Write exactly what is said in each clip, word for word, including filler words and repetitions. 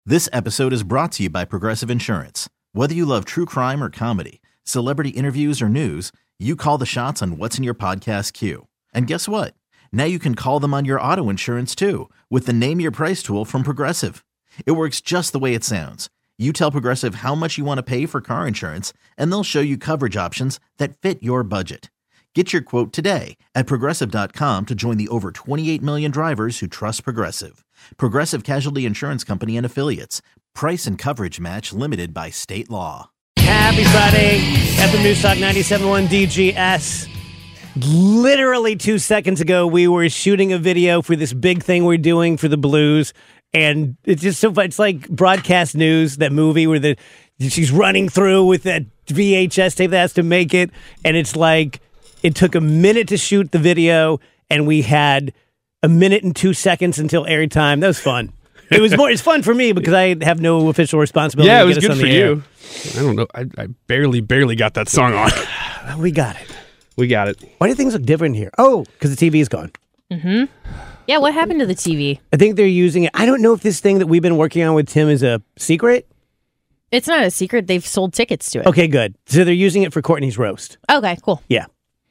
This episode is brought to you by Progressive Insurance. Whether you love true crime or comedy, celebrity interviews or news, you call the shots on what's in your podcast queue. And guess what? Now you can call them on your auto insurance too with the Name Your Price tool from Progressive. It works just the way it sounds. You tell Progressive how much you want to pay for car insurance, and they'll show you coverage options that fit your budget. Get your quote today at Progressive dot com to join the over twenty-eight million drivers who trust Progressive. Progressive Casualty Insurance Company and Affiliates. Price and coverage match limited by state law. Happy Friday. F M News Talk ninety-seven point one D G S. Literally two seconds ago, we were shooting a video for this big thing we're doing for the Blues. And it's just so fun. It's like broadcast news, that movie where the she's running through with that V H S tape that has to make it. And it's like, it took a minute to shoot the video, and we had a minute and two seconds until airtime. That was fun. It was more. It's fun for me because I have no official responsibility. Yeah, to it was get us good on for the you. I don't know. I, I barely, barely got that song on. air. We got it. We got it. Why do things look different here? Oh, because the T V is gone. Mm-hmm. Yeah, what happened to the T V? I think they're using it. I don't know if this thing that we've been working on with Tim is a secret. It's not a secret. They've sold tickets to it. Okay, good. So they're using it for Courtney's roast. Okay, cool. Yeah.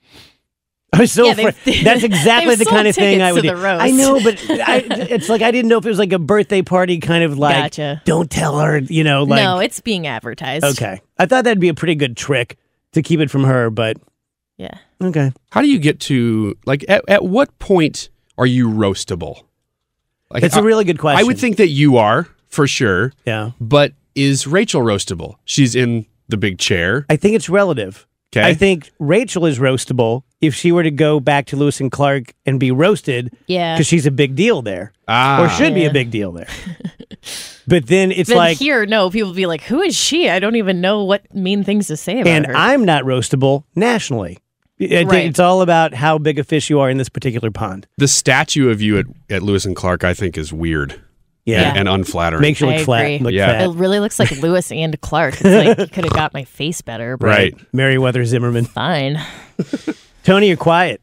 I was so Yeah, afraid. they've- That's exactly they've the kind of sold thing I tickets would to do. the roast. I know, but I, it's like I didn't know if it was like a birthday party kind of like, Gotcha. don't tell her, you know, like. No, it's being advertised. Okay. I thought that'd be a pretty good trick to keep it from her, but Yeah. okay. How do you get to, like, at, at what point are you roastable? Like, It's a really good question. I would think that you are, for sure. Yeah. But is Rachel roastable? She's in the big chair. I think it's relative. Okay. I think Rachel is roastable if she were to go back to Lewis and Clark and be roasted. Yeah. Because she's a big deal there. Ah. Or should be Yeah. a big deal there. But then it's Then like, here, no, people be like, who is she? I don't even know what mean things to say about and her. I'm not roastable nationally. I think Right. it's all about how big a fish you are in this particular pond. The statue of you at, at Lewis and Clark, I think, is weird Yeah. and, and unflattering. Makes you look I flat. agree. Look Yeah. fat. It really looks like Lewis and Clark. It's like you could have got my face better, but Right. Meriwether Zimmerman. fine. Tony, you're quiet.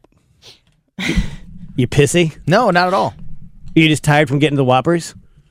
You pissy? No, not at all. Are you just tired from getting the Whoppers?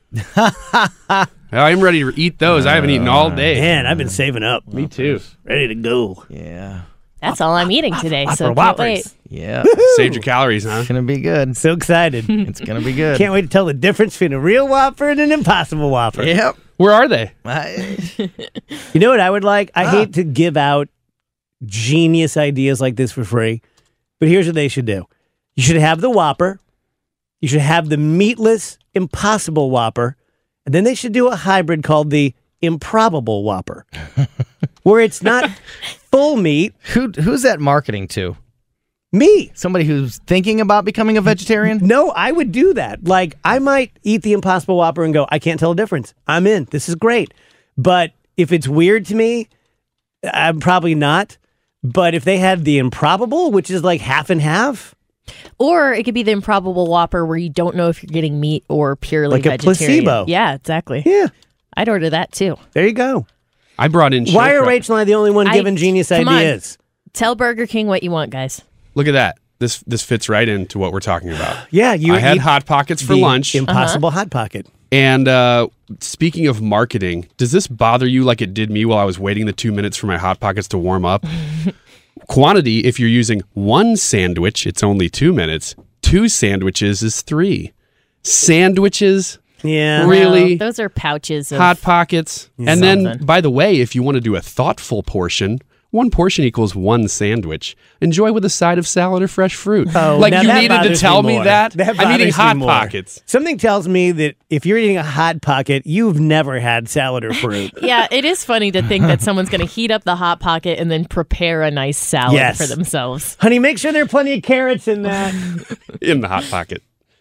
I'm ready to eat those. I haven't eaten all day. Man, I've been saving up. Me too. Ready to go. Yeah. That's all I'm eating today. So Whopper can't Whoppers. wait. Yeah. Saved your calories, huh? It's going to be good. So excited. It's going to be good. Can't wait to tell the difference between a real Whopper and an impossible Whopper. Yep. Where are they? I- You know what I would like? I Ah. hate to give out genius ideas like this for free, but here's what they should do. You should have the Whopper. You should have the meatless impossible Whopper. And then they should do a hybrid called the improbable Whopper, where it's not full meat. Who Who's that marketing to? Me. Somebody who's thinking about becoming a vegetarian? No, I would do that. Like, I might eat the Impossible Whopper and go, I can't tell the difference. I'm in. This is great. But if it's weird to me, I'm probably not. But if they had the Improbable, which is like half and half, Or it could be the improbable Whopper where you don't know if you're getting meat or purely Like a vegetarian. placebo. Yeah, exactly. yeah, I'd order that too. there you go. I brought in. Why are Shilkra. Rachel and I the only one I- giving genius come on. ideas? Tell Burger King what you want, guys. Look at that. This this fits right into what we're talking about. Yeah, you I had eat Hot Pockets for the lunch. Impossible Hot Pocket. And uh, speaking of marketing, does this bother you like it did me while I was waiting the two minutes for my Hot Pockets to warm up? Quantity, if you're using one sandwich, it's only two minutes. Two sandwiches is three. Sandwiches, Yeah. Really? No, those are pouches of Hot Pockets. And then, Something. by the way, if you want to do a thoughtful portion, one portion equals one sandwich. Enjoy with a side of salad or fresh fruit. Oh, like now you that needed to bothers tell me, more. that? That I'm eating bothers me Hot more. Pockets. Something tells me that if you're eating a Hot Pocket, you've never had salad or fruit. Yeah, it is funny to think that someone's going to heat up the Hot Pocket and then prepare a nice salad Yes. for themselves. Honey, make sure there are plenty of carrots in that. In the Hot Pocket.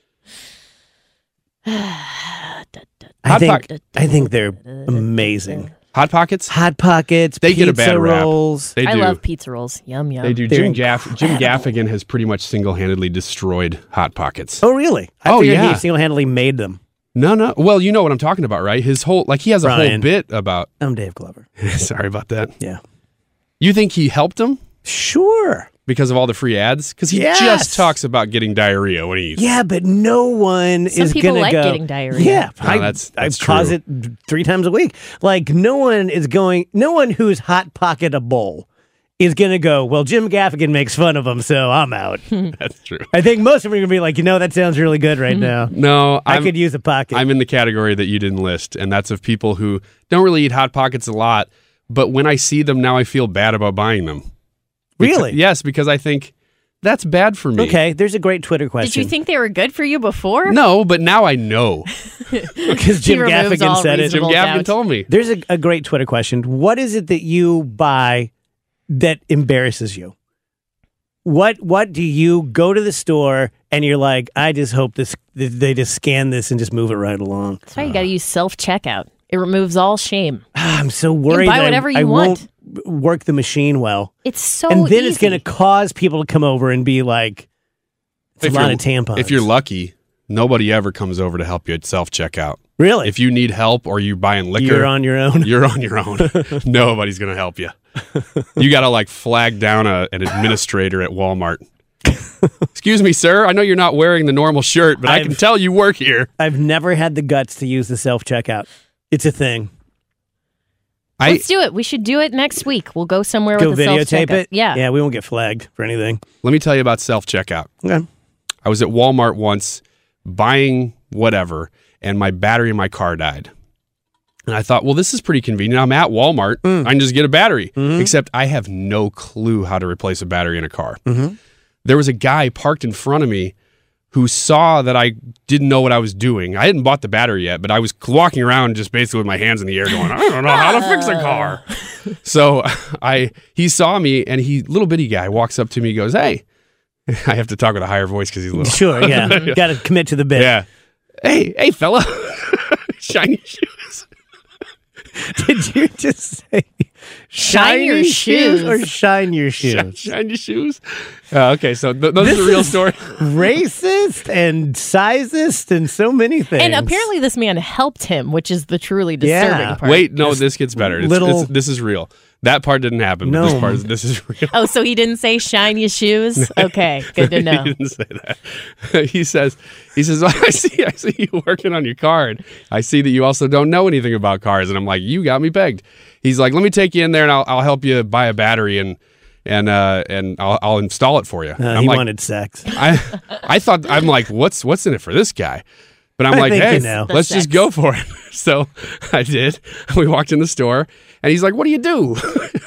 I Hot think Pocket. I think they're amazing. Hot Pockets? Hot Pockets, They pizza get a bad rap. rolls. They I do. love pizza rolls. Yum, yum. They do. They're Jim, Gaff- Jim Gaffigan has pretty much single-handedly destroyed Hot Pockets. Oh, really? I Oh, figured yeah. he single-handedly made them. No, no. Well, you know what I'm talking about, right? His whole, like, he has a whole Brian. bit about. I'm Dave Glover. Sorry about that. Yeah. You think he helped him? Sure. because of all the free ads? Because he Yes. just talks about getting diarrhea when he eats. Yeah, but no one Some is people going to like go. getting diarrhea. Yeah, No, I, that's- that's I cause true. it three times a week. Like no one is going. No one who's hot pocket a bowl is going to go. Well, Jim Gaffigan makes fun of him, so I'm out. That's true. I think most of them are going to be like, you know, that sounds really good right now. No, I I'm, could use a pocket. I'm in the category that you didn't list, and that's of people who don't really eat Hot Pockets a lot, but when I see them now, I feel bad about buying them. Really? Because- yes, because I think that's bad for me. Okay, there's a great Twitter question. Did you think they were good for you before? No, but now I know. Because Jim He removes Gaffigan all said it. Jim reasonable Gaffigan doubt. told me. There's a, a great Twitter question. What is it that you buy that embarrasses you? What What do you go to the store and you're like, I just hope this they just scan this and just move it right along. That's why you got to use self checkout. It removes all shame. I'm so worried buy that whatever I, you I want. won't work the machine well. It's so and then easy. it's going to cause people to come over and be like, it's If a lot you're- of tampons. If you're lucky, nobody ever comes over to help you at self checkout. really, If you need help or you're buying liquor, you're on your own. you're on your own. Nobody's going to help you. You got to like flag down a, an administrator at Walmart. Excuse me, sir. I know you're not wearing the normal shirt, but I can I've- tell you work here. I've never had the guts to use the self checkout. It's a thing. I Let's do it. We should do it next week. We'll go somewhere Go with a videotape self-checkout. it. Yeah. yeah. We won't get flagged for anything. let me tell you about self checkout. Okay. I was at Walmart once buying whatever, and my battery in my car died. And I thought, well, this is pretty convenient. I'm at Walmart. I can just get a battery. Except I have no clue how to replace a battery in a car. There was a guy parked in front of me who saw that I didn't know what I was doing. I hadn't bought the battery yet, but I was walking around just basically with my hands in the air going, I don't know how to fix a car. So I he saw me, and he, little bitty guy, walks up to me and goes, hey. I have to talk with a higher voice because he's little. Sure. Yeah. Got to commit to the bit. Yeah. Hey, hey, fella. Shiny shoes. Did you just say Shine your shiny shoes. or shine your Sh- shoes? Shiny shoes. Uh, okay, so th- those This are the real is story. Racist and sizist and so many things. And apparently this man helped him, which is the truly Yeah. disturbing part. Wait, no, this gets better. It's, little- it's, this is real. That part didn't happen. But No. this part is this is real. Oh, so he didn't say shine your shoes? Okay, good to know. He didn't say that. He says, he says, I see, I see you working on your car. And I see that you also don't know anything about cars. And I'm like, you got me pegged. He's like, let me take you in there and I'll, I'll help you buy a battery and and uh, and I'll, I'll install it for you. Uh, I'm he like, wanted sex. I I thought I'm like, what's what's in it for this guy? But I'm I like, think hey, you know. let's The just sex. go for it. So I did. We walked in the store, and he's like, "What do you do?"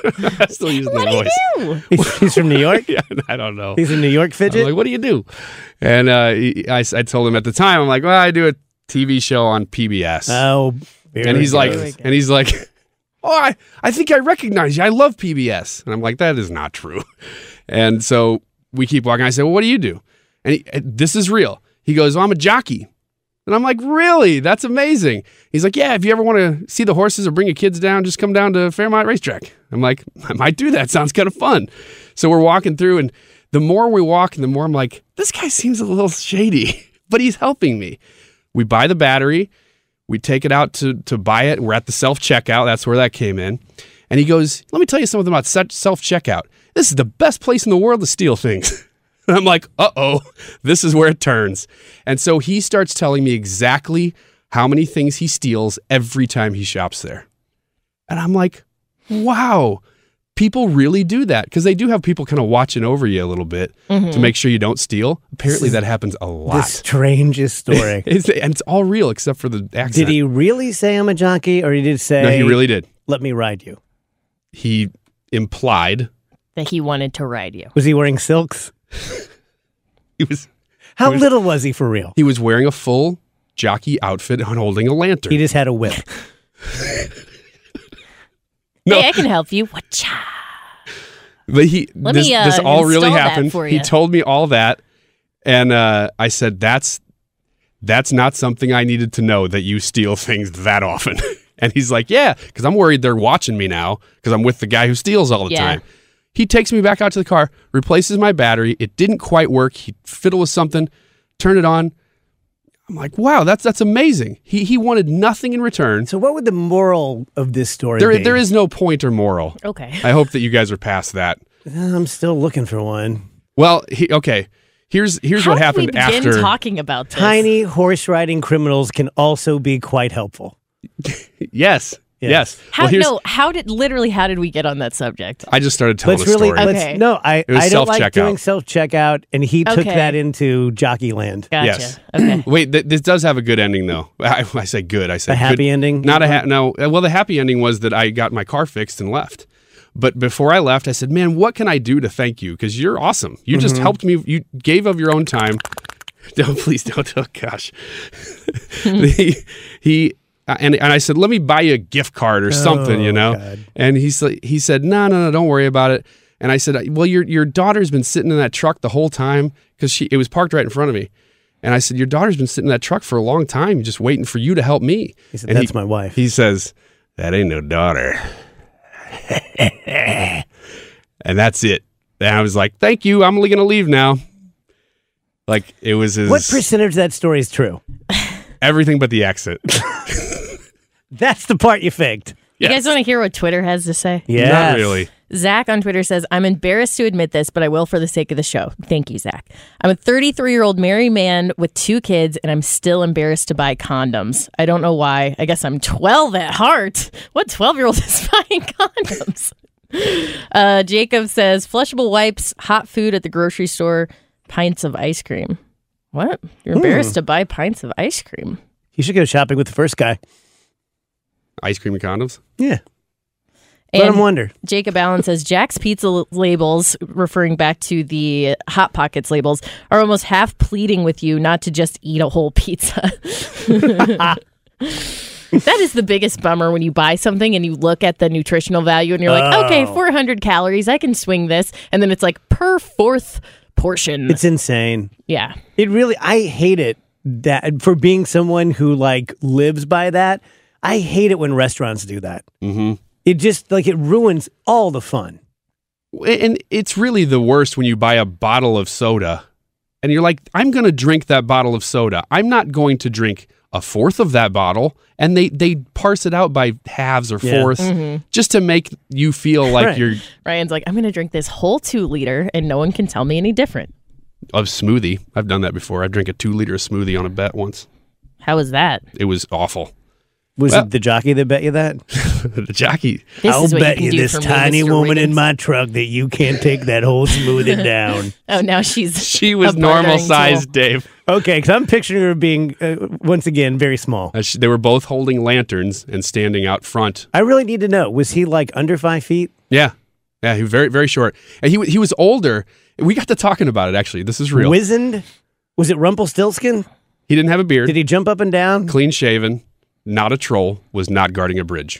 I still using the voice. Ew. He's, he's from New York. Yeah, I don't know. He's a New York I'm fidget. like, "What do you do?" And uh, he, I, I told him at the time, I'm like, "Well, I do a T V show on P B S." oh, here and we he's go. like, Here we go. and he's like, "Oh, I, I think I recognize you. I love P B S." And I'm like, "That is not true." And so we keep walking. I said, "Well, what do you do?" And he, this is real. He goes, "Well, I'm a jockey." And I'm like, "Really? That's amazing." He's like, "Yeah, if you ever want to see the horses or bring your kids down, just come down to Fairmont Racetrack." I'm like, "I might do that. Sounds kind of fun." So we're walking through, and the more we walk, the more I'm like, this guy seems a little shady, but he's helping me. We buy the battery. We take it out to, to buy it. We're at the self-checkout. That's where that came in. And he goes, "Let me tell you something about self-checkout. This is the best place in the world to steal things." And I'm like, uh-oh, this is where it turns. And so he starts telling me exactly how many things he steals every time he shops there. And I'm like, wow, people really do that. Because they do have people kind of watching over you a little bit to make sure you don't steal. Apparently that happens a The lot. strangest story. It's, and it's all real except for the accent. Did he really say I'm a jockey, or he did say, No, he really did. let me ride you? He implied That he wanted to ride you. Was he wearing silks? he was How was- little was he for real? he was wearing a full jockey outfit and holding a lantern. He just had a whip. No. Hey, I can help you. Whatcha? But he, Let this, me, uh, this all really install that happened. for He ya. told me all that, and uh, I said, "That's that's not something I needed to know that you steal things that often." And he's like, "Yeah, because I'm worried they're watching me now because I'm with the guy who steals all the Yeah. time." He takes me back out to the car, replaces my battery. It didn't quite work. He fiddled with something, turned it on. I'm like, "Wow, that's that's amazing." He he wanted nothing in return. So what would the moral of this story There be? there is no point or moral. Okay. I hope that you guys are past that. I'm still looking for one. Well, he, okay. Here's here's How what did happened we begin after. talking about this? Tiny horse riding criminals can also be quite helpful. Yes. Yes. Yes. How well, here's, no? How did literally? How did we get on that subject? I just started telling Let's a really story. let's Okay. no. I It was I don't like self-checkout. doing self checkout, and he took Okay. that into Jockey Land. Gotcha. Yes. Okay. Wait, th- this does have a good ending, though. I, I say good. I say A happy good. ending? Not a ha- no. Well, the happy ending was that I got my car fixed and left. But before I left, I said, "Man, what can I do to thank you? Because you're awesome. You just helped me. You gave of your own time. Don't please don't. Oh gosh." he he uh, and and I said, "Let me buy you a gift card or something, you know." God. And he's like, he said, "No, no, no, don't worry about it." And I said, "Well, your your daughter's been sitting in that truck the whole time because she it was parked right in front of me." And I said, "Your daughter's been sitting in that truck for a long time, just waiting for you to help me." He said, And "That's my wife." He says, "That ain't no daughter." And that's it. And I was like, "Thank you. I'm only gonna leave now." Like it was his What percentage of that story is true? everything but the exit. That's the part you faked. You guys Yes. want to hear what Twitter has to say? Yeah, Not really. Zach on Twitter says, I'm embarrassed to admit this, but I will for the sake of the show. Thank you, Zach. I'm a thirty-three-year-old married man with two kids, and I'm still embarrassed to buy condoms. I don't know why. I guess I'm twelve at heart. What twelve-year-old is buying condoms? Uh, Jacob says, flushable wipes, hot food at the grocery store, pints of ice cream. What? You're embarrassed to buy pints of ice cream? You should go shopping with the first guy. Ice cream and condoms. Yeah, let him And wonder. Jacob Allen says Jack's Pizza l- labels, referring back to the Hot Pockets labels, are almost half pleading with you not to just eat a whole pizza. That is the biggest bummer when you buy something and you look at the nutritional value and you're like, Oh. okay, four hundred calories, I can swing this. And then it's like per fourth portion. It's insane. yeah. It really, I hate it that for being someone who like lives by that. I hate it when restaurants do that. Mm-hmm. It just like it ruins all the fun. And it's really the worst when you buy a bottle of soda and you're like, I'm going to drink that bottle of soda. I'm not going to drink a fourth of that bottle. And they, they parse it out by halves or Yeah. fourths Mm-hmm. just to make you feel like Right. you're Ryan's like, I'm going to drink this whole two liter and no one can tell me any different. of smoothie. I've done that before. I drank a two liter smoothie on a bet once. How is that? It was awful. Was Well- it the jockey that bet you that? The jockey. This I'll is what bet you you, can do this for me, tiny Mister woman in Wiggins. my truck that you can't take that whole smoothie down. Oh, now she's She was a normal bartering sized, tool. Dave. Okay, because I'm picturing her being, uh, once again, very small. Uh, she- they were both holding lanterns and standing out front. I really need to know, was he like under five feet? Yeah. Yeah, he was very, very short. And he, wa- he was older. We got to talking about it, actually. This is real. Wizened? Was it Rumpelstiltskin? He didn't have a beard. Did he jump up and down? Clean shaven, not a troll, was not guarding a bridge.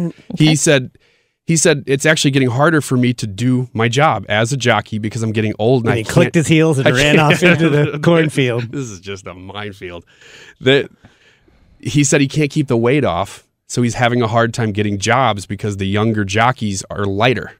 He said he said it's actually getting harder for me to do my job as a jockey because I'm getting old and, And I he can't. clicked his heels and I ran can't- off into the cornfield. This is just a minefield. That he said he can't keep the weight off, so he's having a hard time getting jobs because the younger jockeys are lighter.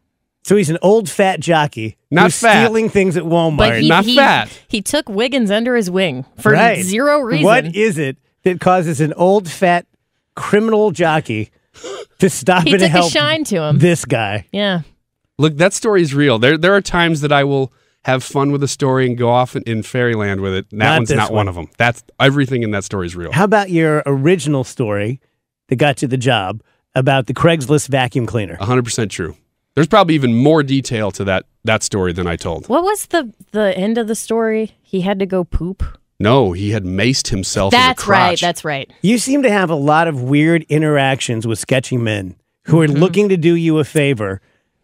So he's an old fat jockey Not who's fat. stealing things at Walmart. But he, not he, fat. he took Wiggins under his wing for Right. zero reason. What is it that causes an old fat criminal jockey to stop he and took a help shine to him. this guy? Yeah. Look, that story is real. There there are times that I will have fun with a story and go off in, in fairyland with it. And that Not one's this not one. one of them. That's everything in that story is real. How about your original story that got you the job about the Craigslist vacuum cleaner? one hundred percent true. There's probably even more detail to that that story than I told. What was the the end of the story? He had to go poop. No, he had maced himself in the That's right. crotch. That's right. You seem to have a lot of weird interactions with sketchy men who Mm-hmm. are looking to do you a favor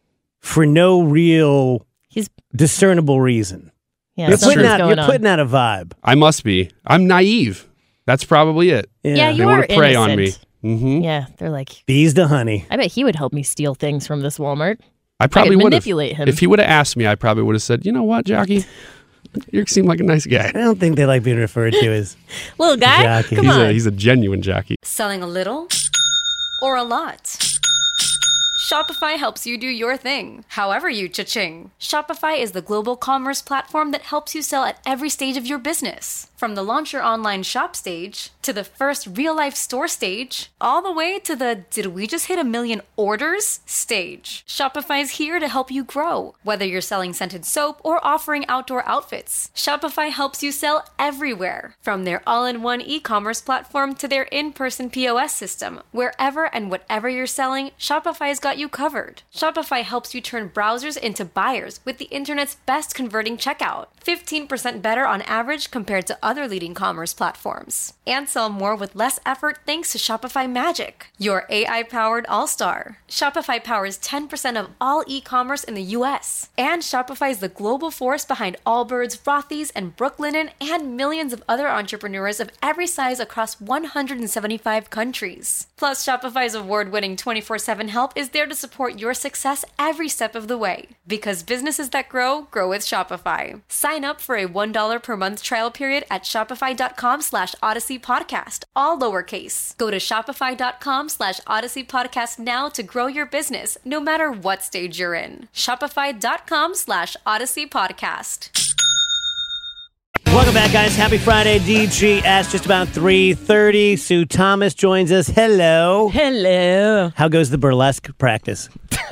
for no real He's discernible reason. yeah. You're Something's putting out, going you're on. putting out a vibe. I must be. I'm naive. That's probably it. yeah, you They are want to prey on me. innocent. hmm Yeah, they're like, Bees to honey. I bet he would help me steal things from this Walmart. I probably could would manipulate him. If he would have asked me, I probably would have said, "You know what, Jockey? You seem like a nice guy." I don't think they like being referred to as Little guy, Jockey. come He's on. a he's a genuine jockey. Selling a little or a lot? Shopify helps you do your thing, however you cha-ching. Shopify is the global commerce platform that helps you sell at every stage of your business. From the launch your online shop stage, to the first real-life store stage, all the way to the did we just hit a million orders stage. Shopify's here to help you grow. Whether you're selling scented soap or offering outdoor outfits, Shopify helps you sell everywhere. From their all-in-one e-commerce platform to their in-person P O S system, wherever and whatever you're selling, Shopify's got you covered. Shopify helps you turn browsers into buyers with the internet's best converting checkout. fifteen percent better on average compared to other leading commerce platforms. And sell more with less effort thanks to Shopify Magic, your A I-powered all-star. Shopify powers ten percent of all e-commerce in the U S. And Shopify is the global force behind Allbirds, Rothy's, and Brooklinen, and millions of other entrepreneurs of every size across one hundred seventy-five countries. Plus, Shopify's award-winning twenty-four seven help is there to support your success every step of the way. Because businesses that grow, grow with Shopify. Sign up for a one dollar per month trial period at shopify.com slash Odyssey Podcast, all lowercase. Go to shopify.com slash Odyssey Podcast now to grow your business, no matter what stage you're in. Shopify.com slash Odyssey Podcast. Welcome back, guys. Happy Friday, D G S. Just about three thirty. Sue Thomas joins us. Hello. Hello. How goes the burlesque practice?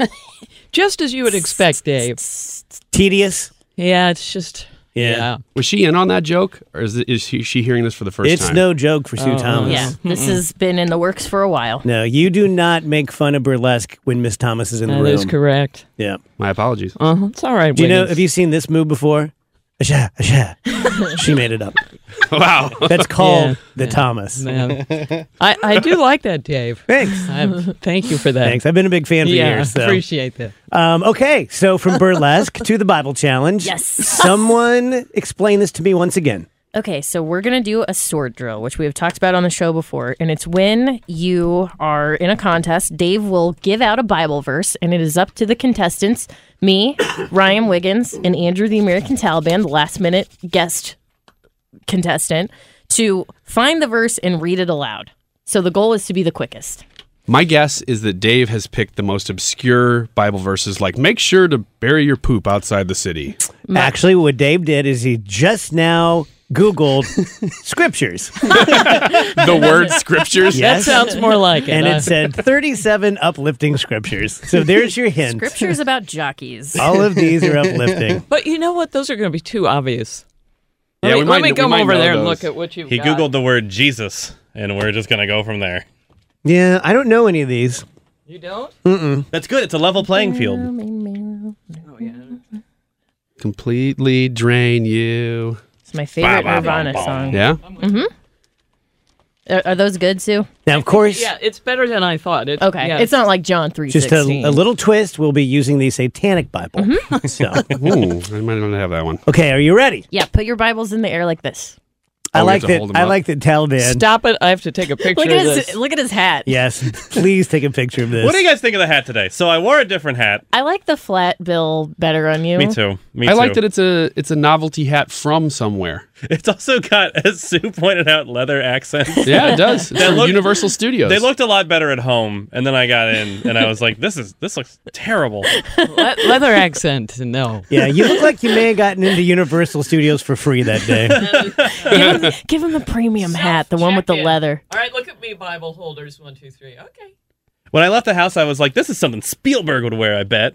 Just as you would expect, Dave. Tedious? Yeah, it's just... Yeah. Yeah. Was she in on that joke, or is, it, is she, she hearing this for the first It's time? no joke for Sue Oh, Thomas. Yeah, this has been in the works for a while. No, you do not make fun of burlesque when Miss Thomas is in the That room. is correct. Yeah. My apologies. Uh-huh. It's all right, Do you know, Wiggins. have you seen this move before? Asha, asha. She made it up. Wow. That's called Yeah. the Thomas. Man. I, I do like that, Dave. Thanks. I, thank you for that. Thanks. I've been a big fan for yeah, years. So. appreciate that. Um, okay, so from burlesque to the Bible challenge. Yes. Someone explain this to me once again. Okay, so we're going to do a sword drill, which we have talked about on the show before. And it's when you are in a contest, Dave will give out a Bible verse, and it is up to the contestants, me, Ryan Wiggins, and Andrew the American Taliban, the last minute guest contestant, to find the verse and read it aloud. So the goal is to be the quickest. My guess is that Dave has picked the most obscure Bible verses, like, make sure to bury your poop outside the city. Actually, what Dave did is he just now Googled scriptures. The word scriptures? Yes. That sounds more like it. And huh? it said thirty-seven uplifting scriptures. So there's your hint. Scriptures about jockeys. All of these are uplifting. But you know what? Those are going to be too obvious. Let Yeah, me, we let might- me we come might over know there and those. look at what you've He got. Googled the word Jesus, and we're just going to go from there. Yeah, I don't know any of these. You don't? That's good. It's a level playing field. Oh, yeah. Completely drain you. It's my favorite Bah, bah, bah, Nirvana bah. song. Yeah? Are, are those good, Sue? Now, of course, Yeah, it's better than I thought. It, Okay. yeah. It's not like John three just a, sixteen. a little twist, we'll be using the Satanic Bible. So, Ooh, I might not have that one. okay, are you ready? Yeah, put your Bibles in the air like this. I Oh, we like have to that. hold 'em I up? like that Taliban. Stop it. I have to take a picture Look of at his this. look at his hat. Yes, please take a picture of this. What do you guys think of the hat today? So I wore a different hat. I like the flat bill better on you. Me too. Me I too. like that it's a it's a novelty hat from somewhere. It's also got, as Sue pointed out, leather accents. Yeah, it does. It's They from look- Universal Studios. They looked a lot better at home, and then I got in, and I was like, "This is this looks terrible." Le- leather accent. No. Yeah, you look like you may have gotten into Universal Studios for free that day. Give him, give him the premium hat, the one with the Check-in. leather. All right, look at me, Bible holders. One, two, three. Okay. When I left the house, I was like, "This is something Spielberg would wear." I bet.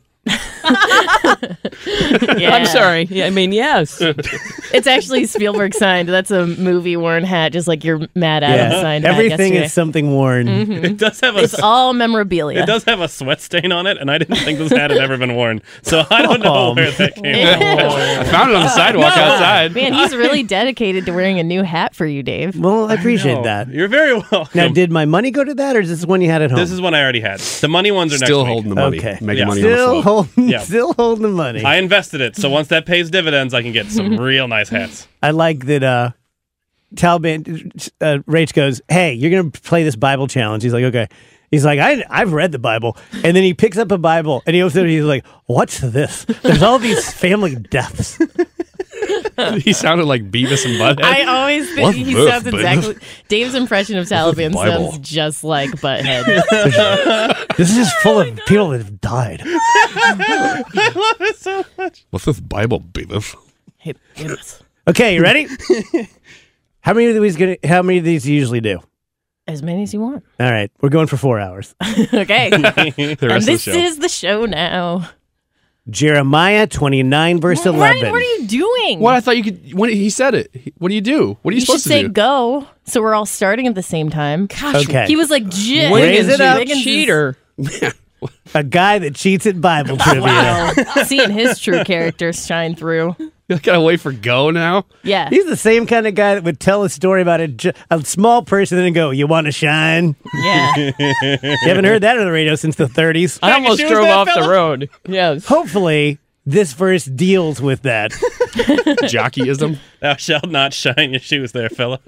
Yeah. I'm sorry. Yeah, I mean, yes. It's actually Spielberg signed. That's a movie worn hat, just like your Matt Adams Yeah, signed hat everything yesterday. is something worn. It does have a. It's all memorabilia. It does have a sweat stain on it, and I didn't think this hat had ever been worn. So I don't know Oh, where that came from. I found it on the sidewalk outside. Man, he's really dedicated to wearing a new hat for you, Dave. Well, I appreciate Oh, that. You're very welcome. Now, did my money go to that, or is this one you had at home? This is one I already had. The money ones are Still next holding week. the money. Okay. Making Yeah. money still on the float. holding, Yeah. still holding the money. I invested it, so once that pays dividends, I can get some real nice hats. I like that. Uh, Taliban, uh, Rach goes, "Hey, you're gonna play this Bible challenge." He's like, "Okay." He's like, I, I've read the Bible. And then he picks up a Bible and he opens it and he's like, "What's this? There's all these family deaths." He sounded like Beavis and Butthead. I always think What's he this, sounds baby? exactly. Dave's impression of Taliban Bible? sounds just like Butthead. This is just full of people that have died. I love it so much. What's this Bible, Beavis? Hey, Beavis. Okay, you ready? How many of these gonna, how many of these do you usually do? As many as you want. All right, we're going for four hours. Okay. The rest And of the this show. is the show now. Jeremiah twenty-nine, verse Ryan, eleven. what are you doing? What I thought you could. When he said it, he- what do you do? What are you, You should supposed to say do? go, so we're all starting at the same time. Okay. He was like, J- Raise it up. Wiggins is- Cheater. A guy that cheats at Bible trivia. Wow. Seeing his true character shine through. You gotta wait for go now. Yeah. He's the same kind of guy that would tell a story about a, j- a small person and go, "You want to shine?" Yeah. You haven't heard that on the radio since the thirties. I almost shoes drove there, off the fella? road. Yes. Hopefully, this verse deals with that. Jockeyism. Thou shalt not shine your shoes there, fella.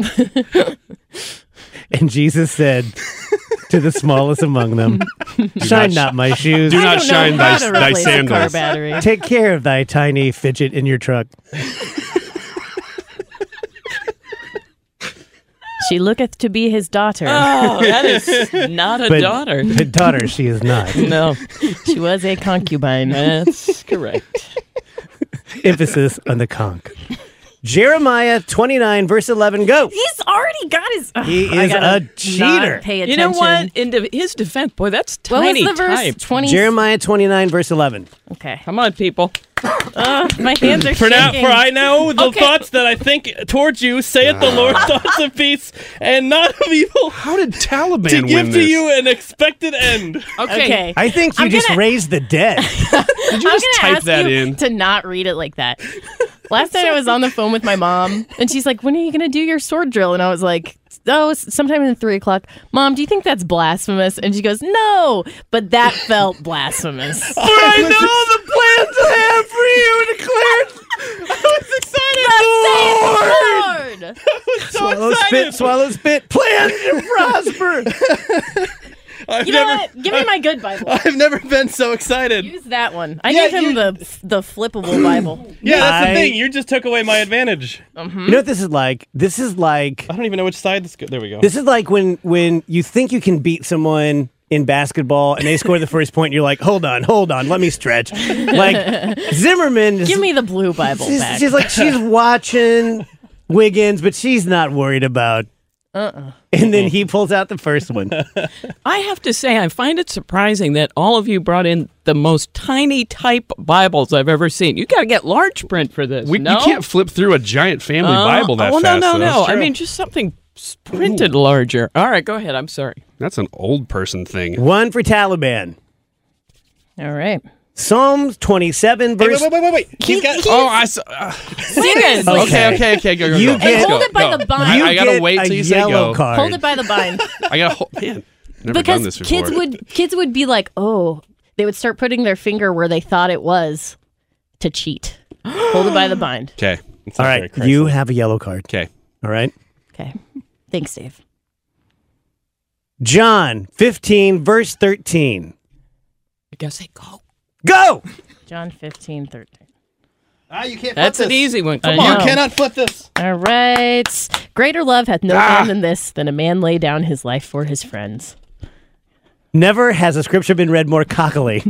And Jesus said to the smallest among them, "Shine not my shoes. Do I not don't know shine how thy, to thy replace a car sandals. battery. Take care of thy tiny fidget in your truck." She looketh to be his daughter. Oh, that is not a But daughter. the daughter, she is not. No, She was a concubine. that's correct. Emphasis on the conch. Jeremiah twenty-nine, verse eleven, go. He's already got his. Ugh, He I is gotta a cheater. not Pay You attention. know what? In de- his defense, boy, that's What tiny was the verse? type. Twenty. Jeremiah twenty-nine, verse eleven. Okay. Come on, people. Uh, my hands are For now, shaking. for I know the Okay. thoughts that I think towards you, saith the Lord, thoughts of peace and not of evil, How did Taliban to win give to this? you an expected end. Okay. Okay. I think you I'm just gonna- raised the dead. Did you I'm just gonna type ask that you in? to not read it like that. Last night I was on the phone with my mom, and she's like, "When are you going to do your sword drill?" And I was like, "Oh, s- sometime in three o'clock." Mom, do you think that's blasphemous? And she goes, "No," but that felt blasphemous. For I know the plans I have for you, declares. I was excited, Lord. Lord. So Swallow excited. spit, swallow spit. Plan to prosper. I've You know never, what? Give me my good Bible. I've never been so excited. Use that one. I Yeah, gave him you- the the flippable Bible. Yeah, that's I- the thing. You just took away my advantage. You know what this is like? This is like I don't even know which side this. Go- there we go. this is like when when you think you can beat someone in basketball and they score the first point. And you're like, hold on, hold on, let me stretch. Like Zimmerman, is, Give me the blue Bible she's, back. she's like she's watching Wiggins, but she's not worried about. Uh-uh. And then he pulls out the first one. I have to say, I find it surprising that all of you brought in the most tiny type Bibles I've ever seen. You got to get large print for this. We, no? You can't flip through a giant family Uh, Bible that oh, fast. no, no, though. no. That's I true. mean, just something s- printed larger. All right, go ahead. I'm sorry. That's an old person thing. One for Taliban. All right. Psalms twenty-seven, Hey, verse. wait, wait, wait, wait, wait. He's got. Oh, I saw. Uh, Sing it. Okay. okay, okay, okay. Go, go, You go. get- Let's Hold go, it by go. the bind. I, You I gotta get wait a till you say yellow go. card. Hold it by the bind. I gotta hold. Man, never done Because this before. kids would kids would be like, oh, they would start putting their finger where they thought it was to cheat. Hold it by the bind. Okay, It's All not right, very you Christ-like. have a yellow card. okay. All right. Okay. Thanks, Dave. John fifteen, verse thirteen. I guess I go. Go! John fifteen, thirteen. Ah, you can't. That's flip an this. easy one. I Come know. on. You cannot flip this. All right. Greater love hath no Ah. man than this, than a man lay down his life for his friends. Never has a scripture been read more cockily.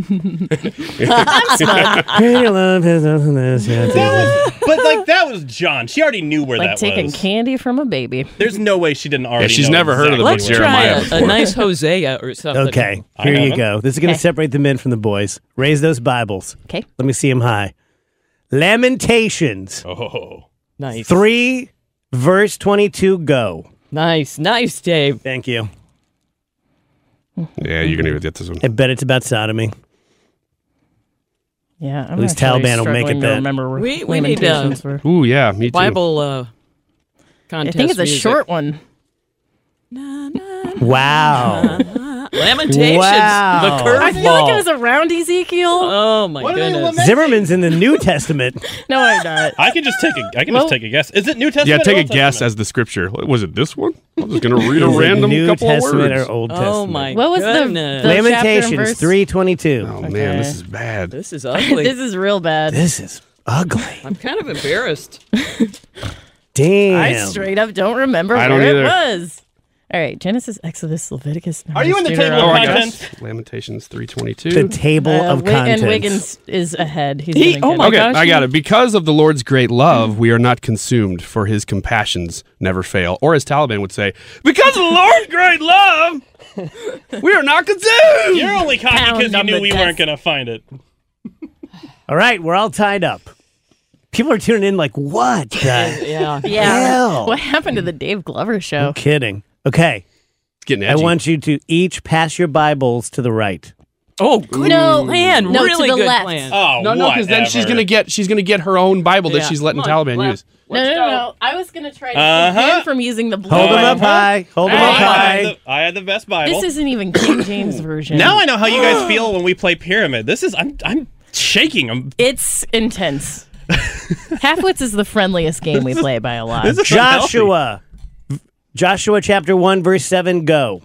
Greater love has nothing less. But like that was John. She already knew where Like that taking was. candy from a baby. There's no way she didn't already. she's know never heard of the exactly book what Let's it try Jeremiah was. a, a before. nice Hosea or something. Okay, I here you haven't. go. This is going to Okay. separate the men from the boys. Raise those Bibles. Okay. Let me see them high. Lamentations Oh, Nice. three, verse twenty-two, go. Nice. Nice, Dave. Thank you. Yeah, you're gonna get this one. I bet it's about sodomy. Yeah. I'm At least actually Taliban will make struggling it to that. remember where We- we need, uh, Lamentations were. Ooh, yeah, me too. Bible uh, I contest. think it's a music. short one. Wow. Lamentations. Wow. The curveball. I feel like it was around Ezekiel. Oh my What are they goodness. lamenting? Zimmerman's in the New Testament. No, I'm not. I can just take a. I can Well- just take a guess. Is it New Testament? Yeah, or take a Old guess Testament? as the scripture. What- Was it this one? I'm just gonna read a Is it random New couple Testament of words. or Old Testament? Oh my What was the- goodness. the- chapter and Lamentations verse? three twenty-two. Oh Okay. man, this is bad. This is ugly. This is real bad. This is ugly. I'm kind of embarrassed. Damn. I straight up don't remember I where don't it either. was. All right, Genesis, Exodus, Leviticus. Are you in the table Oh, of I contents? guess. Lamentations three twenty-two. the table Uh, of Wi- contents. and Wiggins is ahead. He's He- doing oh good. my Okay, gosh. I got it. Because of the Lord's great love, we are not consumed, for his compassions never fail. Or as Taliban would say, because of the Lord's great love, we are not consumed. You're only cocky Pound because you on knew the we desk. weren't going to find it. All right, we're all tied up. People are tuning in like, what the Yeah. Yeah. hell? What happened to the Dave Glover show? No kidding. Okay, It's getting I edgy. want you to each pass your Bibles to the right. Oh, good No, plan. no, to really the good left. plan. Oh, no, no, because then she's whatever. gonna get she's gonna get her own Bible that Yeah. she's letting Come on, Taliban left. use. No, Let's no, go. no, no. I was going to try to Uh-huh. keep him from using the blue. Hold them Uh-huh. up high. Hold them I up had, high. the, I had the best Bible. This isn't even King James version. Now I know how you guys feel when we play Pyramid. This is I'm I'm shaking. I'm It's intense. Halfwits is the friendliest game we play by a lot. this is unhealthy. Joshua. Joshua chapter one, verse seven, go.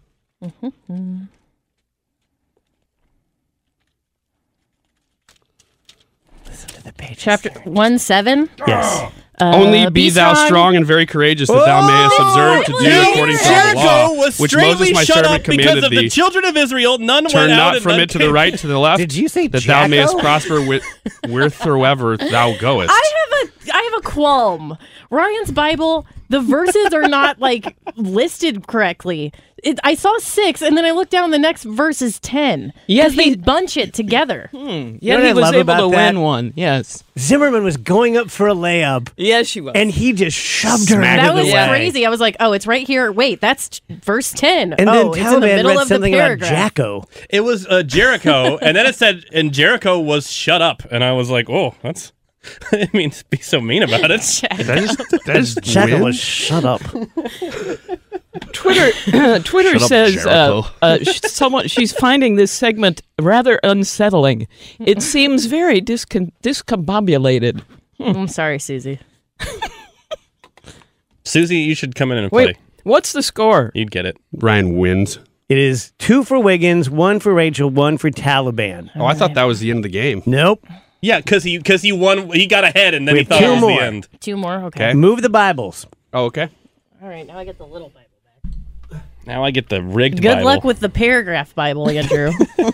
Listen to the page. Chapter one seven. Yes. Uh, Only be, thou strong and very courageous, that thou mayest observe to do Whoa! according to the Jericho law, was which straightly Moses my shut servant up because commanded of the thee. children of Israel. None Turn went out not and from none it to the came. right, to the left. Did you say that thou Jacko? mayest prosper with whithersoever thou goest? I have a I have a qualm. Ryan's Bible, the verses are not like listed correctly. It, I saw six, and then I looked down. The next verse is ten. Yeah, Because they he- bunch it together. Yeah, what he I was love able about to that? win one. Yes. Zimmerman was going up for a layup, Yes, she was. and he just shoved her Smacked out That of the was way. crazy. I was like, oh, it's right here. Wait, that's t- verse ten. And oh, then it's in the Taliban middle read of the something about paragraph. Jacko. It was uh, Jericho, and then it said, and Jericho was shut up, and I was like, oh, that's. I didn't mean to be so mean about it. That is, that is Jacko win? was shut up. Twitter Twitter Shut up, says uh, Jericho. uh, sh- someone she's finding this segment rather unsettling. It seems very discon- discombobulated. I'm sorry, Susie. Susie, you should come in and Wait, play. what's the score? You'd get it. Ryan wins. It is two for Wiggins, one for Rachel, one for Taliban. Oh, I thought that was the end of the game. Nope. Yeah, because he because he won. He got ahead, and then We he have thought two it was more. the end. Two more. Okay. Okay. Move the Bibles. Oh, okay. All right. Now I get the little Bible back. Now I get the rigged Good Bible. luck with the paragraph Bible, Andrew.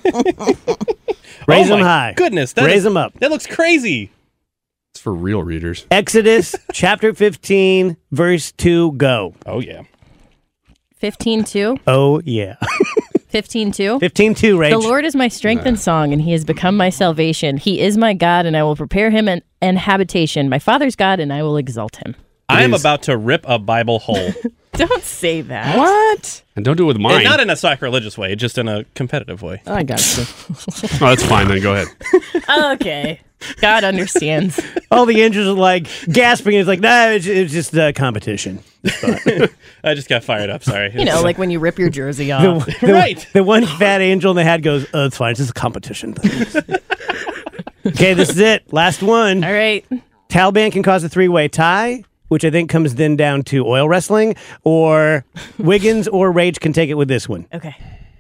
Raise oh them my high. Goodness, that Raise is- them up. That looks crazy. It's for real readers. Exodus chapter fifteen, verse two, go. Oh yeah. Fifteen two. Oh, yeah. Fifteen two. fifteen two, Rach. The Lord is my strength and song, and he has become my salvation. He is my God, and I will prepare him an, an habitation. My father's God, and I will exalt him. I am is. about to rip a Bible hole. Don't say that. What? And don't do it with mine. And not in a sacrilegious way, just in a competitive way. I got you. Oh, that's fine then. Go ahead. Okay. God understands. All the angels are like gasping. It's like, nah, it's, it's just uh, competition. I just got fired up. Sorry. You know, like when you rip your jersey off. The, the- Right. The one fat angel in the hat goes, oh, it's fine. It's just a competition thing. Okay, this is it. Last one. All right. Taliban can cause a three-way tie, which I think comes then down to oil wrestling, or Wiggins or Rage can take it with this one. Okay.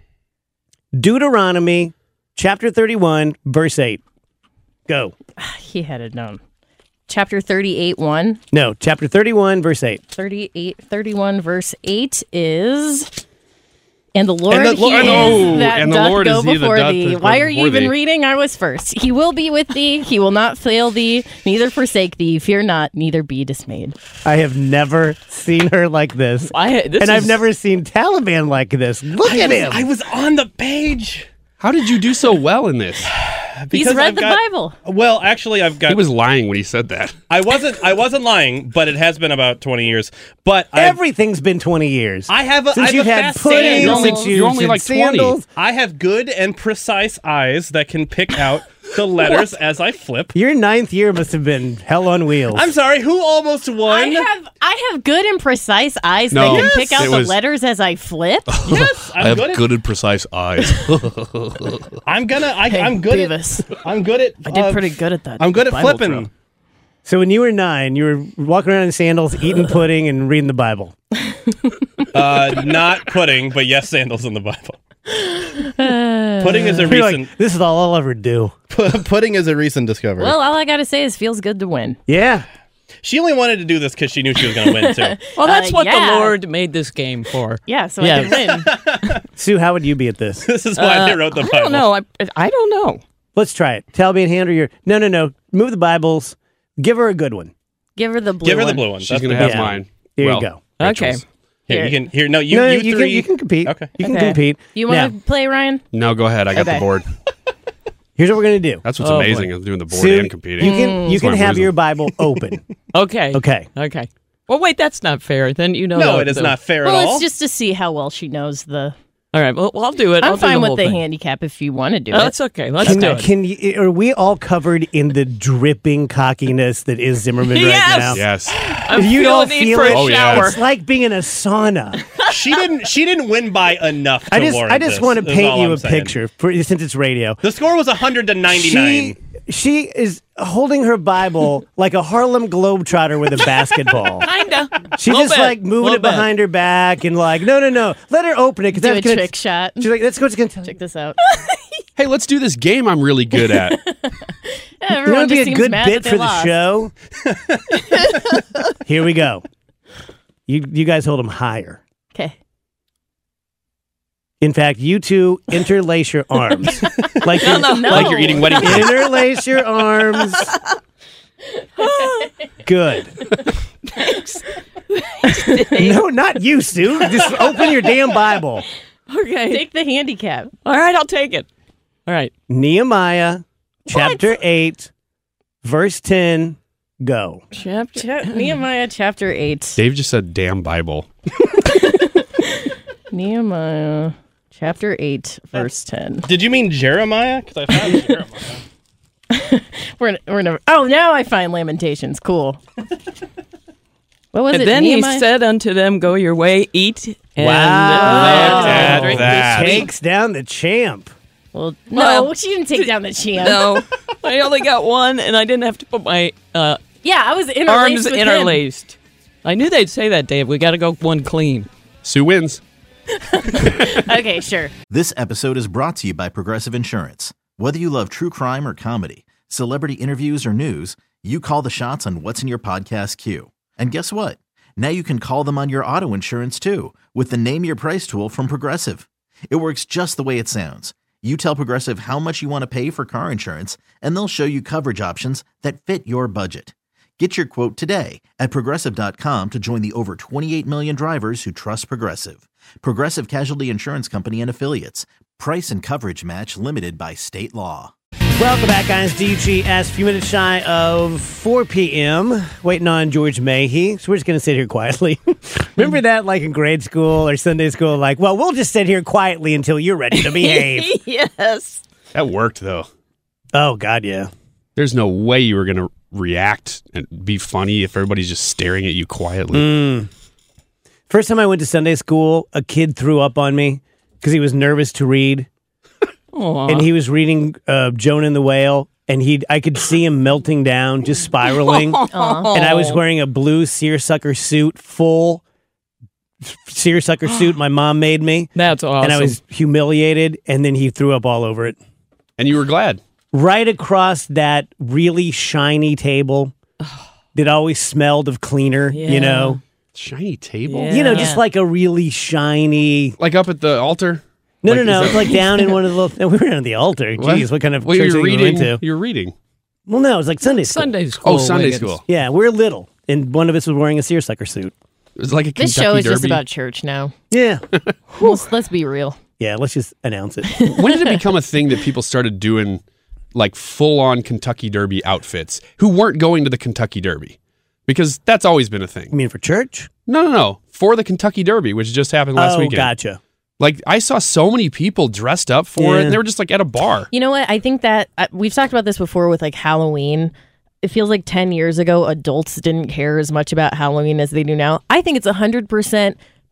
Deuteronomy chapter thirty-one, verse eight. Go. He had it known. Chapter thirty-eight one. No, chapter thirty-one, verse eight. thirty-eight, thirty-one, verse eight is... And the Lord And the Lo- he and- is oh, that and the doth Lord go is he that before doth thee. go Why are you before even thee. reading? I was first. He will be with thee. He will not fail thee, neither forsake thee. Fear not, neither be dismayed. I have never seen her like this. I, this and I've is- never seen Taliban like this. Look I at was, him. I was on the page. How did you do so well in this? He's Because read I've the got- Bible. Well, actually, I've got. He was lying when he said that. I wasn't. I wasn't lying, but it has been about twenty years. But I've, Everything's been twenty years. I have a, I Since have you've a had fast pudding, sand. You're only- since you've you're only had like twenty. sandals. I have good and precise eyes that can pick out the letters as I flip. Your ninth year must have been hell on wheels. I'm sorry. Who almost I won? have I have good and precise eyes No, that can yes. pick out it the was- letters as I flip. Yes, I'm good. At, and precise eyes. I'm gonna. I, Hey, I'm good Beavis. at. I'm good at. I did uh, pretty good at that. I'm good at Bible flipping. throw. So when you were nine, you were walking around in sandals, eating pudding, and reading the Bible. Uh, not pudding, but yes, sandals in the Bible. Pudding is a You're like, recent this is all I'll ever do. pudding is a recent discovery. Well, all I got to say is feels good to win. Yeah. She only wanted to do this because she knew she was going to win too. Well, that's Uh, what yeah. the Lord made this game for. Yeah, so Yeah. I can win. Sue, how would you be at this? This is why they wrote the I Bible. don't know. I, I don't know. Let's try it. Talby and hand her your. No, no, no. Move the Bibles. Give her a good one. Give her the blue Give her the one. blue one. She's That's going to the have best. Yeah. mine. Here Well, you go. Okay. Rachel's. Here, you can. Here, no, you. no, you, you, three. can, you can compete. Okay. You can Okay. compete. You want Now, to play, Ryan? No, go ahead. I got Okay. the board. here's what we're going to do. That's what's Oh, amazing. boy. I'm doing the board Sue, and competing. You can, you That's why can I'm have losing. your Bible open. Okay. Okay. Okay. Well, wait, that's not fair. Then you know. No, the- it is the- not fair Well, at all. it's just to see how well she knows the. All right. Well, I'll do it. I'm I'll do fine the with whole the thing. handicap if you want to do Oh, it. that's okay. Let's Can, do it. can you, are we all covered in the dripping cockiness that is Zimmerman Yes! right now? Yes. I'm You feeling don't need feel for it? a Oh, yeah. shower. It's like being in a sauna. she didn't. She didn't win by enough. To I just, warrant I just this, want to is paint all you I'm a saying. picture for, since it's radio. The score was one hundred to ninety-nine. She, she is holding her Bible like a Harlem Globetrotter with a basketball. Kinda. She's Little just bit. like moving Little it behind bit. her back and like, no, no, no, let her open it because do a that's gonna. trick shot. She's like, that's what's gonna tell you. Check this out. Hey, let's do this game I'm really good at. You Everyone want to be just a seems good mad bit that they for lost. the show? Here we go. You you guys hold them higher. Okay. In fact, you two interlace your arms like you're, No. Like you're eating wedding cake. interlace your arms. Good. No, not you, Sue. Just open your damn Bible. Okay. Take the handicap. All right, I'll take it. All right. Nehemiah, chapter eight, verse ten. Go. Chapter. Cha- Nehemiah chapter eight. Dave just said damn Bible. Nehemiah chapter eight, verse ten. Did you mean Jeremiah? Because I found Jeremiah. We're gonna, we're gonna. Oh, now I find Lamentations. Cool. What was And it? then Nehemiah? he said unto them, "Go your way, eat and Wow. uh, At drink that. this sweet." Takes down the champ. Well, no, Well, she didn't take down the champ. No, I only got one, and I didn't have to put my uh, Yeah, I was interlaced arms with him. interlaced. I knew they'd say that, Dave. We got to go one clean. Sue wins. Okay, sure. This episode is brought to you by Progressive Insurance. Whether you love true crime or comedy, celebrity interviews or news, you call the shots on what's in your podcast queue. And guess what? Now you can call them on your auto insurance too with the Name Your Price tool from Progressive. It works just the way it sounds. You tell Progressive how much you want to pay for car insurance, and they'll show you coverage options that fit your budget. Get your quote today at Progressive dot com to join the over twenty-eight million drivers who trust Progressive. Progressive Casualty Insurance Company and Affiliates. Price and coverage match limited by state law. Welcome back, guys. D G S, a few minutes shy of four p.m. Waiting on George Mahey. So we're just going to sit here quietly. Remember that, like in grade school or Sunday school? Like, well, we'll just sit here quietly until you're ready to behave. Yes. That worked, though. Oh, God, yeah. There's no way you were going to react and be funny if everybody's just staring at you quietly. First time I went to Sunday school, a kid threw up on me because he was nervous to read. Aw. And he was reading uh, Jonah and the Whale, and he I could see him melting down, just spiraling. And I was wearing a blue seersucker suit, full seersucker suit my mom made me. That's awesome. And I was humiliated, and then he threw up all over it. And you were glad. Right across that really shiny table that always smelled of cleaner, Yeah. you know? Shiny table? Yeah. You know, just like a really shiny... Like up at the altar? No, Like, no, no. is It's that- like down in one of the little... We were on the altar. Jeez, what kind of well, church you're are you reading. into? You're reading. Well, no, it was like Sunday school. Sunday school. Oh, Sunday Wiggins. school. Yeah, we're little, and one of us was wearing a seersucker suit. It was like a This Kentucky show is Derby. just about church now. Yeah. Let's, let's be real. Yeah, let's just announce it. When did it become a thing that people started doing like full-on Kentucky Derby outfits who weren't going to the Kentucky Derby? Because that's always been a You thing. mean for church? No, no, no. For the Kentucky Derby, which just happened last oh, weekend. gotcha. Like, I saw so many people dressed up for it, Yeah. and they were just like at a bar. You know what? I think that uh, we've talked about this before with like Halloween. It feels like ten years ago, adults didn't care as much about Halloween as they do now. I think it's one hundred percent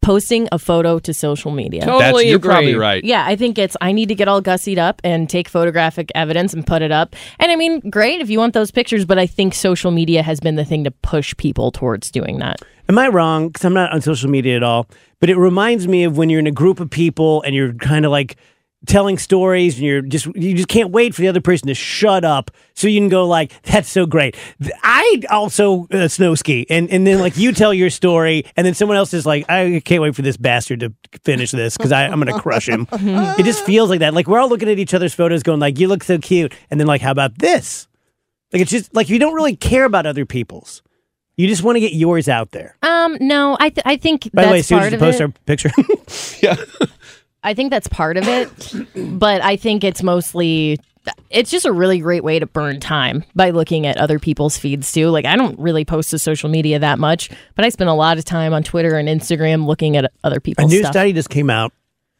posting a photo to social media. That's, Totally you're agree. probably right. Yeah, I think it's, I need to get all gussied up and take photographic evidence and put it up. And I mean, great if you want those pictures, but I think social media has been the thing to push people towards doing that. Am I wrong? Because I'm not on social media at all. But it reminds me of when you're in a group of people and you're kind of like telling stories and you're just you just can't wait for the other person to shut up so you can go like, that's so great. I also uh, snow ski and and then like you tell your story and then someone else is like, I can't wait for this bastard to finish this because I'm gonna crush him. It just feels like that. Like we're all looking at each other's photos going like, you look so cute, and then like, how about this? Like it's just like you don't really care about other people's. You just want to get yours out there. Um, no, I th- I think By the way, that's as soon part as you of post it. our picture. Yeah. I think that's part of it, but I think it's mostly, it's just a really great way to burn time by looking at other people's feeds too. Like I don't really post to social media that much, but I spend a lot of time on Twitter and Instagram looking at other A people's new stuff. study just came out.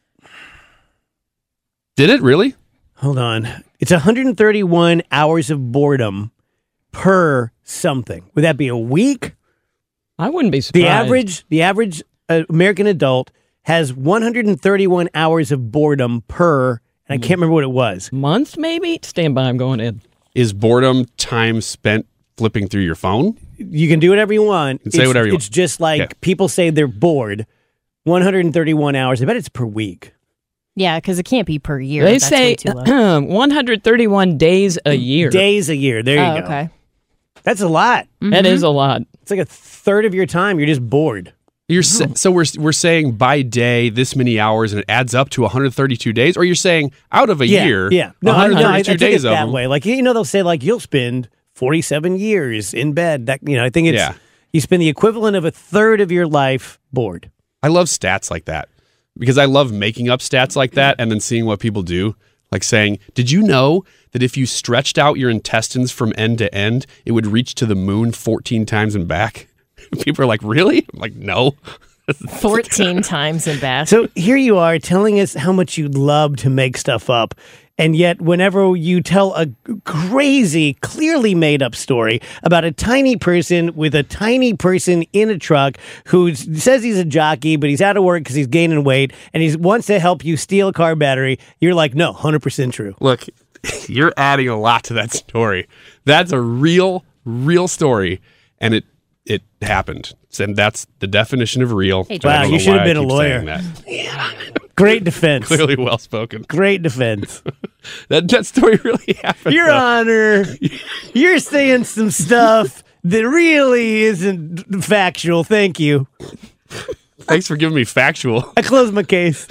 Did it really? Hold on. It's one hundred thirty-one hours of boredom per something. Would that be a week? I wouldn't be surprised. The average, the average uh, American adult has one hundred thirty-one hours of boredom per, and I can't remember what it was. month, maybe? Stand by, I'm going in. Is boredom time spent flipping through your phone? You can do whatever you want. can say it's, whatever you It's want. just like Yeah. people say they're bored. one hundred thirty-one hours. I bet it's per week. Yeah, because it can't be per year. They That's say way too low. one hundred thirty-one days a year. Days a year. There you Oh, go. okay. That's a lot. That is a lot. It's like a third of your time. You're just bored. You're sa- so we're we're saying by day this many hours and it adds up to one hundred thirty-two days, or you're saying out of a yeah, year, Yeah. No, I, no, I, I one hundred thirty-two think days it's of that them. way. Like, you know, they'll say, like, you'll spend forty-seven years in bed. That, you know, I think it's, Yeah. you spend the equivalent of a third of your life bored. I love stats like that because I love making up stats like that and then seeing what people do. Like saying, did you know that if you stretched out your intestines from end to end, it would reach to the moon fourteen times and back? People are like, really? I'm like, no. fourteen times and back. So here you are telling us how much you love to make stuff up. And yet, whenever you tell a crazy, clearly made up story about a tiny person with a tiny person in a truck who says he's a jockey, but he's out of work because he's gaining weight and he wants to help you steal a car battery, you're like, no, one hundred percent true. Look, you're adding a lot to that story. That's a real, real story. And it it happened. And that's the definition of real. Hey, But I wow, don't you know should why have I been a keep lawyer. saying that. Great defense. Clearly well spoken. Great defense. That that story really happened. Your though. Honor, you're saying some stuff that really isn't factual. Thank you. Thanks for giving me factual. I close my case.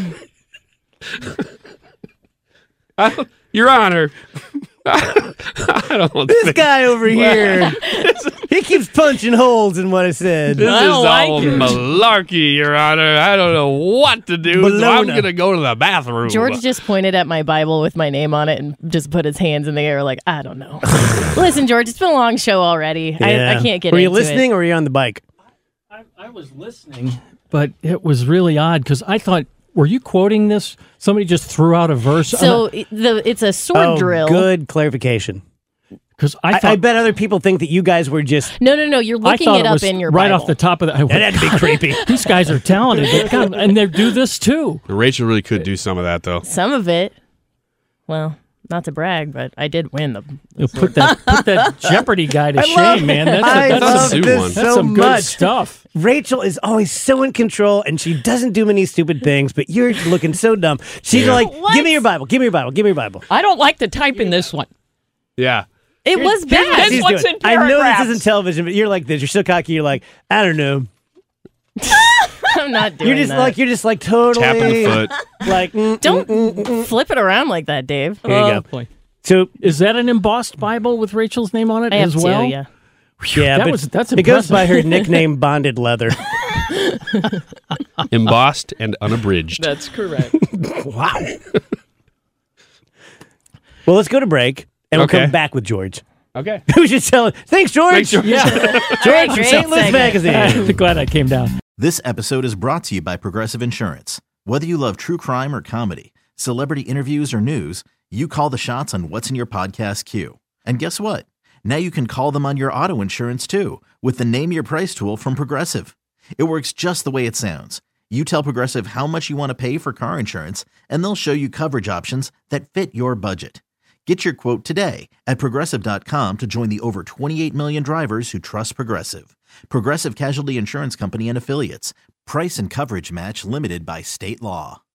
I, Your Honor, I don't This think guy over here, he keeps punching holes in what I said. this I is don't like all it. malarkey, Your Honor. I don't know what to do, so I'm Bologna. going to go to the bathroom. George just pointed at my Bible with my name on it and just put his hands in the air like, I don't know. Listen, George, it's been a long show already. I, I can't get Were you into listening it. or were you on the bike? I, I was listening, but it was really odd because I thought, were you quoting this? Somebody just threw out a verse. So it- the it's a sword Oh, drill. good clarification. Because I I, thought I bet other people think that you guys were just. No, no, no. You're I looking thought it up was in your right Bible. off the top of the. I went, That'd be "God, creepy. These guys are talented, but God, and they do this too. Rachel really could do some of that, though. Some of it. Well, not to brag, but I did win the. You put that put that Jeopardy guy to I shame, love- man. That's, I a, that's, love some, zoo this one. that's so some good much. stuff. Rachel is always so in control, and she doesn't do many stupid things. But you're looking so dumb. She's Yeah. like, What? "Give me your Bible. Give me your Bible. Give me your Bible." I don't like the type in this one. Yeah. It was Here's what bad. This she's one's doing. in I know this paragraphs. isn't television, but you're like this. You're so cocky. You're like, I don't know. I'm not doing You're just that. like you're just like totally Tapping the foot. like. mm, Don't mm, mm, mm. flip it around like that, Dave. Here you Oh, go. boy. So Is that an embossed Bible with Rachel's name on it I have as well? two, yeah. yeah, that but was that's it goes impressive. by her nickname, Bonded Leather. Embossed and unabridged. That's correct. Wow. Well, let's go to break, and we'll Okay. come back with George. Okay. We should tell it. Thanks, George. Thanks, George. Yeah, George from Great Saint Louis segment. Magazine. I'm glad I came down. This episode is brought to you by Progressive Insurance. Whether you love true crime or comedy, celebrity interviews or news, you call the shots on what's in your podcast queue. And guess what? Now you can call them on your auto insurance too with the Name Your Price tool from Progressive. It works just the way it sounds. You tell Progressive how much you want to pay for car insurance, and they'll show you coverage options that fit your budget. Get your quote today at Progressive dot com to join the over twenty-eight million drivers who trust Progressive. Progressive Casualty Insurance Company and Affiliates. Price and coverage match limited by state law.